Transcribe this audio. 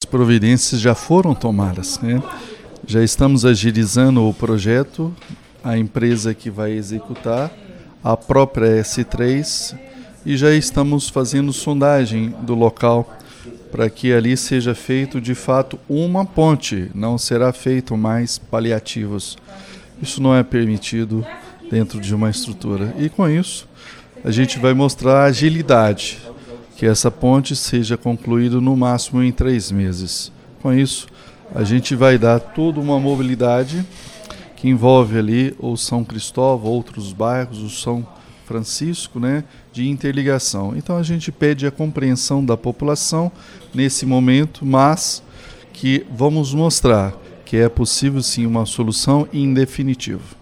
providências já foram tomadas, né? Já estamos agilizando o projeto, a empresa que vai executar, a própria S3, e já estamos fazendo sondagem do local para que ali seja feito de fato uma ponte, não será feito mais paliativos. Isso não é permitido dentro de uma estrutura. E com isso, a gente vai mostrar a agilidade, que essa ponte seja concluída no máximo em 3 meses. Com isso, a gente vai dar toda uma mobilidade que envolve ali o São Cristóvão, outros bairros, o São Francisco, né, de interligação. Então a gente pede a compreensão da população nesse momento, mas que vamos mostrar que é possível sim uma solução em definitivo.